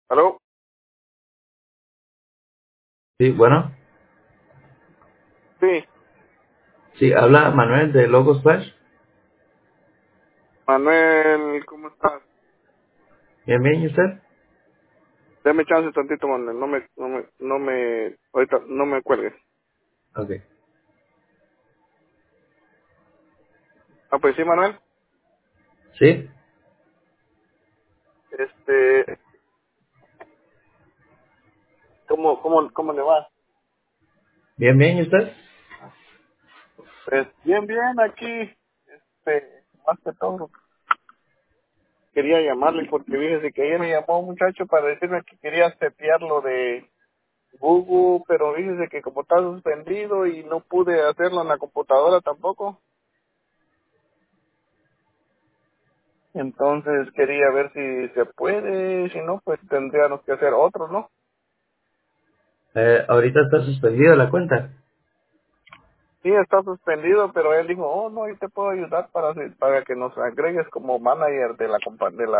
¿Aló? Sí, bueno. Sí, Sí, habla Manuel de Logos Flash. Manuel, ¿cómo estás? Bien, bien, ¿y usted? Dame chance tantito, Manuel. Ahorita no me cuelgues. Ok. Ah, pues sí, Manuel. ¿Sí? Este, ¿cómo le va? Bien, bien, ¿y usted? Pues bien, bien, aquí, más que todo, quería llamarle porque fíjese que ayer me llamó un muchacho para decirme que quería setear lo de Google, pero fíjese que como está suspendido y no pude hacerlo en la computadora tampoco. Entonces quería ver si se puede, si no, pues tendríamos que hacer otro, ¿no? Ahorita está suspendida la cuenta. Sí, está suspendido, pero él dijo, oh, no, yo te puedo ayudar para que nos agregues como manager de la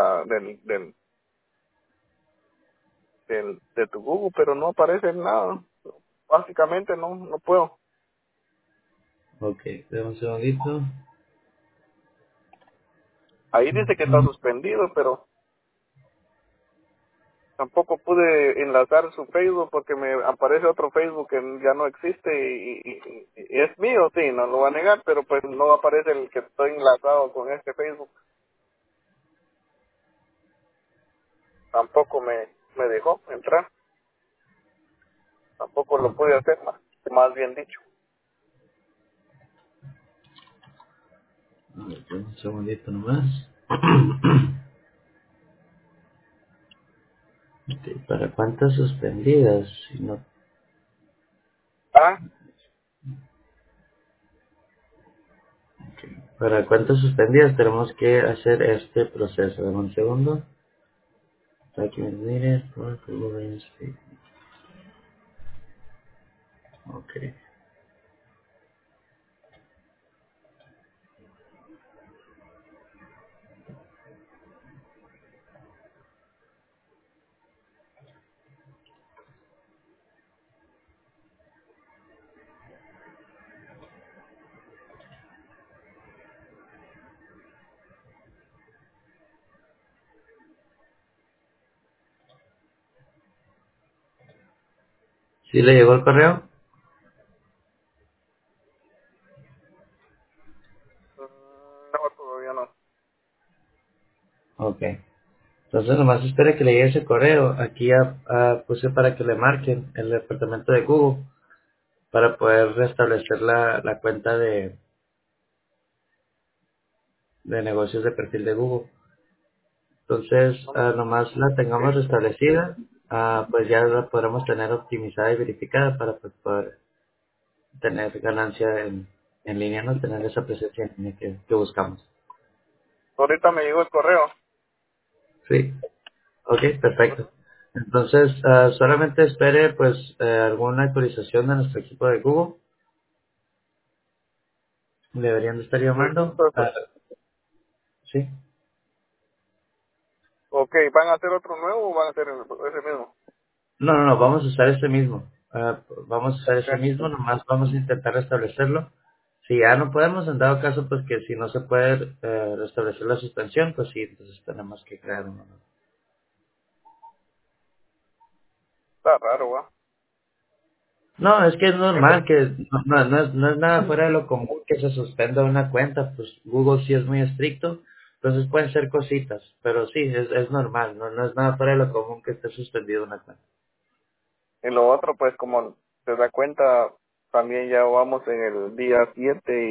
de tu Google, pero no aparece nada. Básicamente no puedo. Ok, dame un segundito. Ahí dice que está suspendido, pero tampoco pude enlazar su Facebook porque me aparece otro Facebook que ya no existe y es mío, sí, no lo voy a negar, pero pues no aparece el que estoy enlazado con este Facebook. Tampoco me dejó entrar. Tampoco lo Ok, pude hacer, más bien dicho. a ver, dame un segundito nomás. Ok, ¿para cuántas suspendidas? Si no, Ah, ¿para cuántas suspendidas tenemos que hacer este proceso? Dame un segundo. Document needed for Google Speak. Ok. ¿Sí le llegó el correo? no, todavía no. Ok. Entonces nomás espere que le llegue ese correo. Aquí ya puse para que le marquen el departamento de Google para poder restablecer la cuenta de negocios de perfil de Google. Entonces, No me- nomás la tengamos ok. restablecida, pues ya la podremos tener optimizada y verificada para pues, poder tener ganancia en línea, no tener esa presencia en línea que buscamos. Ahorita me llegó el correo. Sí, ok, perfecto. Entonces, solamente espere pues alguna actualización de nuestro equipo de Google. Deberían de estar llamando. Registro, pues. Sí. Ok, ¿van a hacer otro nuevo o van a hacer ese mismo? No, no, no, vamos a usar este mismo. Vamos a usar Ok. ese mismo, nomás vamos a intentar restablecerlo. Si ya no podemos, en dado caso, pues que si no se puede restablecer la suspensión, pues sí, entonces tenemos que crear uno nuevo. Está raro, ¿va? No, es que es Sí, pues. normal que no es nada fuera de lo común que se suspenda una cuenta, pues Google sí es muy estricto, entonces pueden ser cositas, pero sí, es normal, no es nada fuera de lo común que esté suspendido una cuenta. Y lo otro, pues, como se da cuenta, también ya vamos en el día 7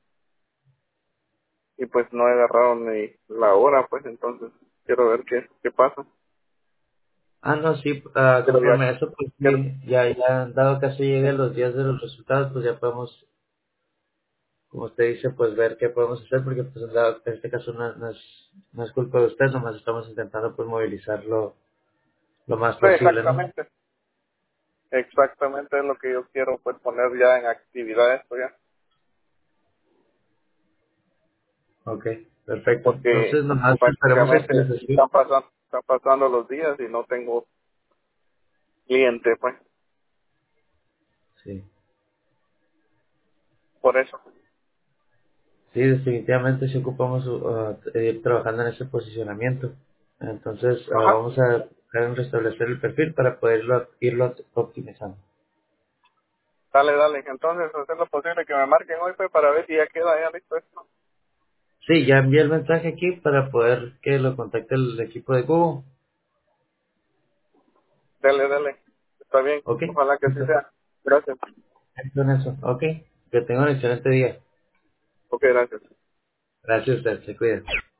y pues no he agarrado ni la hora, pues, entonces quiero ver qué pasa. Ah, no, sí, Pero ya, conforme a eso, pues quiero, sí, ya dado caso lleguen los días de los resultados, pues ya podemos, como usted dice, pues ver qué podemos hacer, porque pues en este caso no es culpa de usted, nomás estamos intentando pues movilizarlo lo más sí, posible, ¿no? exactamente. Exactamente es lo que yo quiero, pues, poner ya en actividad esto ya. Ok, perfecto. Porque Entonces nomás esperemos prácticamente actualización. están pasando. están pasando los días y no tengo cliente, pues, Sí. por eso. Sí, definitivamente sí ocupamos ir trabajando en ese posicionamiento. Entonces, Ajá. vamos a buscar en restablecer el perfil para poderlo irlo optimizando. Dale, dale. Entonces, hacer lo posible que me marquen hoy, pues, para ver si ya queda ya listo esto. Sí, ya envié el mensaje aquí para poder que lo contacte el equipo de Google. Dale, dale. Está bien. Ok, Ojalá que así listo. sea. Gracias. Con eso. Ok, que tenga un excelente día. Ok, gracias. Gracias a usted, se cuida.